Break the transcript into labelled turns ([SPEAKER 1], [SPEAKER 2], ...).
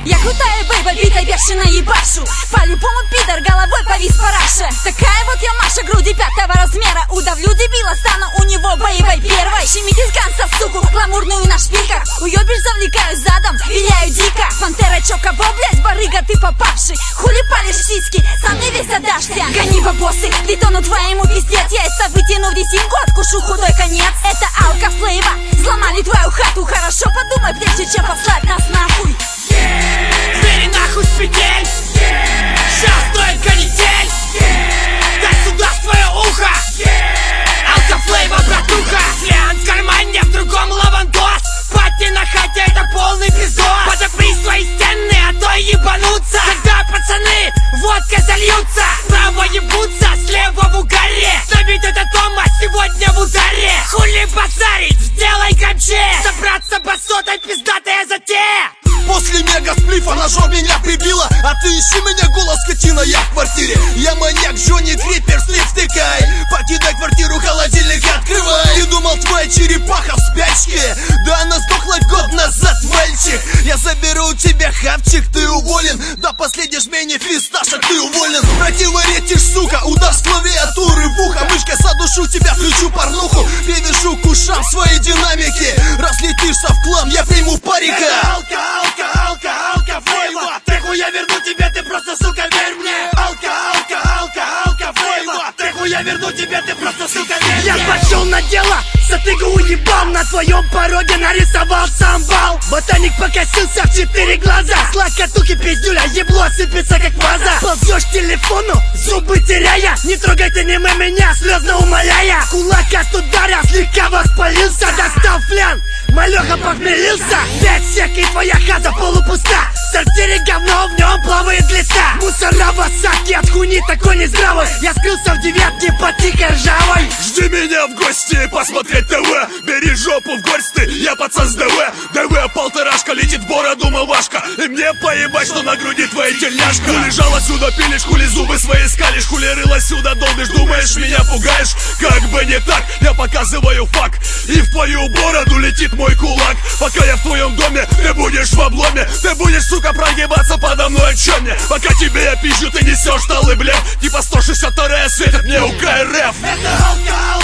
[SPEAKER 1] Я крутая бейба, битой бешено ебашу. По-любому пидор головой повис параша. Такая вот я Маша, груди 5-го размера. Удавлю дебила, стану у него боевой первой. Щемите с ганса, суку, гламурную на шпильках. Уебишь, завлекаю задом, виляю дико. Пантера, чё, кого, блядь, барыга, ты попавший. Хули палишь сиськи, сам не весь отдашься. Гони бабосы, бетону твоему пиздец. Яйца вытяну в десинку, откушу худой конец. Это алка флейва, взломали твою хату. Хорошо подумай, прежде чем послать нас нахуй.
[SPEAKER 2] Звери нахуй с петель. Сейчас стоит канитель. Дай сюда свое ухо. Алка флейва, братуха. Слеан в кармане, в другом лавандос. Пати на хате, это полный пиздос. Подопри свои стены, а то ебанутся. Когда пацаны водкой зальются. Справа ебутся, слева в угаре. Забить это дома, сегодня в ударе. Хули базарить, сделай гамче. Собраться басотой, пиздатая затея.
[SPEAKER 3] После мега-сплифа ножом меня прибило. А ты ищи меня, голос скотина, я в квартире. Я маньяк, Джонни Крипер, слив втыкай. Покидай квартиру, холодильник открывай. Ты думал, твоя черепаха в спячке? Да она сдохла год назад, мальчик. Я заберу у тебя хавчик, ты уволен. До последней жмени фисташек ты уволен. Противоречишь, сука, удар с клавиатуры в ухо. Мышкой задушу тебя, включу порнуху. Перевешу к ушам свои динамики. Разлетишься в хлам, я приму парика.
[SPEAKER 2] Алка, флейва. Треху я верну тебе, ты просто, сука, верь мне. Алка, флейва. Треху я верну тебе, ты просто, сука, верь мне. Я пошел на дело, затыгу уебал. На своем пороге нарисовал самбал. Ботаник покосился в 4 глаза. Слакатухи пиздюля, ебло сыпется как ваза. Ползешь к телефону, зубы теряя. Не трогай ты не меня, слезно умоляя. Кулак от удара слегка воспалился. Достал флян, малеха похмелился. 5 сек и твоя хата полупуста. В сортире говно, в нем плавает глиста. Мусора в осадке, от хуйни такой нездравый. Я скрылся в 9-ке под тихой ржавой.
[SPEAKER 3] Жди меня в гости, посмотреть ТВ. Бери жопу в горсти, я пацан с ДВ. ДВ полторашка, летит в бороду мавашка. И мне поебать, что на груди твоя тельняшка. Хули жало сюда пилишь, хули зубы свои скалишь. Хули рыло сюда долбишь, думаешь, меня пугаешь. Как бы не так, я показываю факт. И в твою бороду летит мой кулак. Пока я в твоем доме, ты будешь в обломе. Ты будешь, сука, прогибаться подо мной, о чем мне? Пока тебе я пизжу, ты несешь талый блеф. Типа 162-я светит мне у КРФ.
[SPEAKER 2] Это алка,